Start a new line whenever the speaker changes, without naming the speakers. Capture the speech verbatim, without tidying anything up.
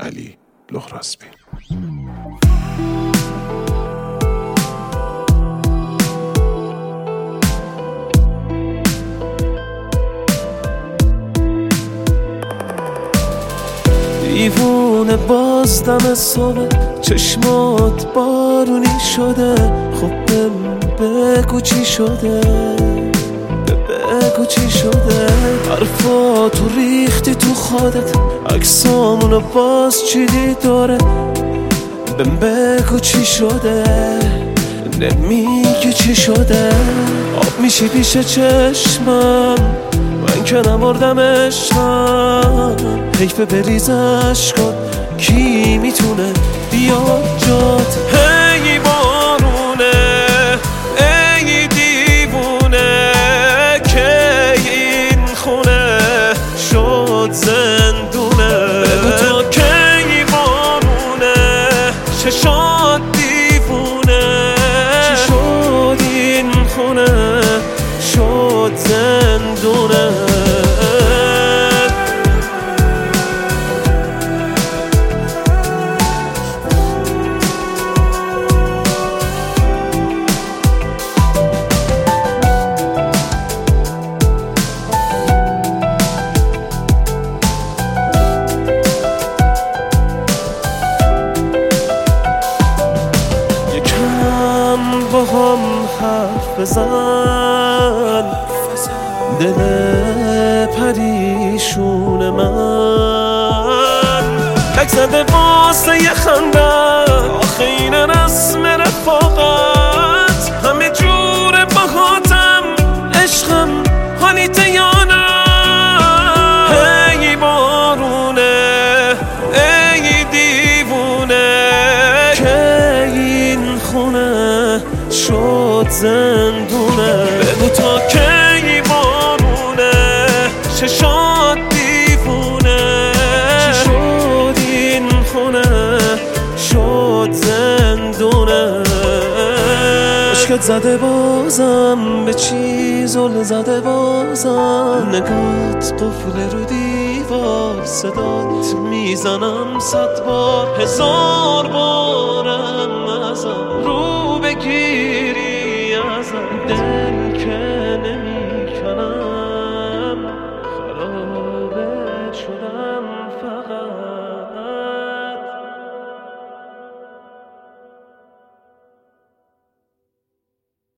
علی لهراسبی.
دیوونه باز دم صبح چشمات بارونی شده، خب بگو چی شده، بگو چی شده. حرفاتو ریختی تو خودت، عکسامونو باز چیدی داره، بگو چی شده، نمیگی چی شده. آب میشی پیش چشمم، من که نمردم عشقم، حیف بریز عشقات، کی میتونه بیاد جات. هی بارونه ای دیوونه، که این خونه شد زندونه. بگو تا کی بارونه، چشات دیوونه، چی شد این خونه شد زندونه. با هم حرف بزن، دل پریشون من لک زده واسه یه خندن. آخه این رسم رفاقت، همه جور باهاتم عشقم، حالیت یا نه. هی بارونه ای دیوونه، که این خونه شد زندونه. بگو تا کی بارونه، چشات دیوونه، چی شد این خونه شد زندونه. عشقت زده بازم به چی زل زده بازم، نگات قفل رو دیوار، صدات میزنم صد بار هزار باره.